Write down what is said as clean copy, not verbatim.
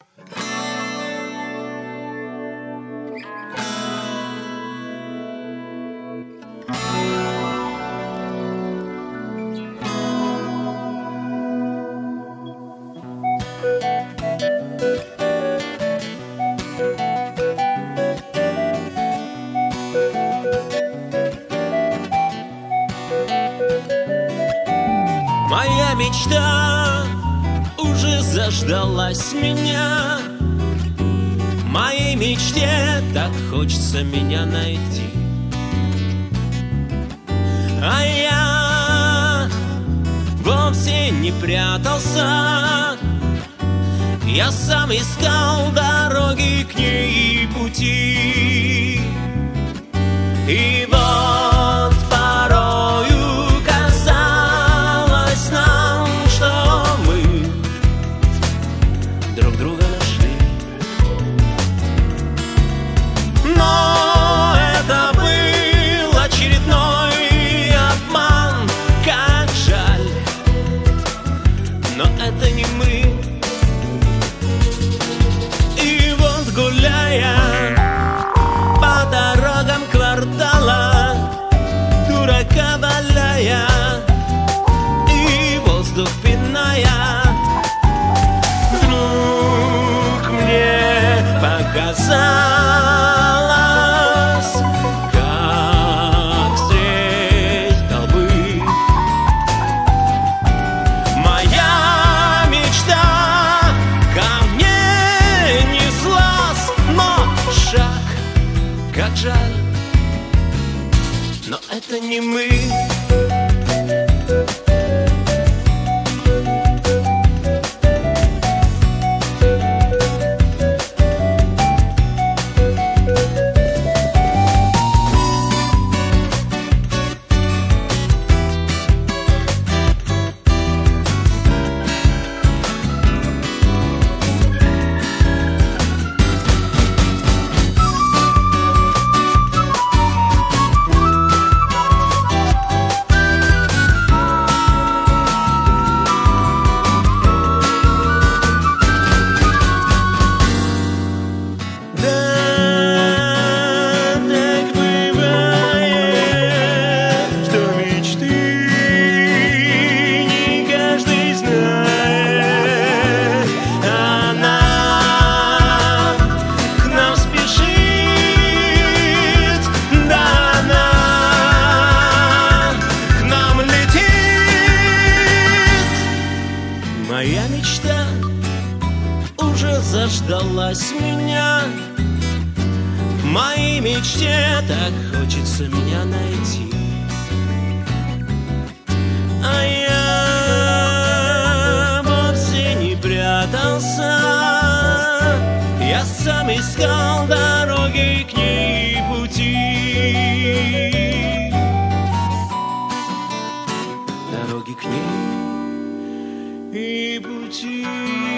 Моя мечта уже заждалась меня. Моей мечте так хочется меня найти. А я вовсе не прятался. Я сам искал дороги к ней и пути. И вот порою казалось нам, что мы друг друга нашли. Но это был очередной обман, как жаль. Но это не мы. И вот гуляя по дорогам квартала, дурака валяя и воздух пиная, вдруг мне показалось, как встреть столбы. Моя мечта ко мне неслась, но шаг, как жаль, но это не мы. Моя мечта уже заждалась меня. В моей мечте так хочется меня найти. А я вовсе не прятался. Я сам искал дороги к ней и пути. Дороги к ней и пути.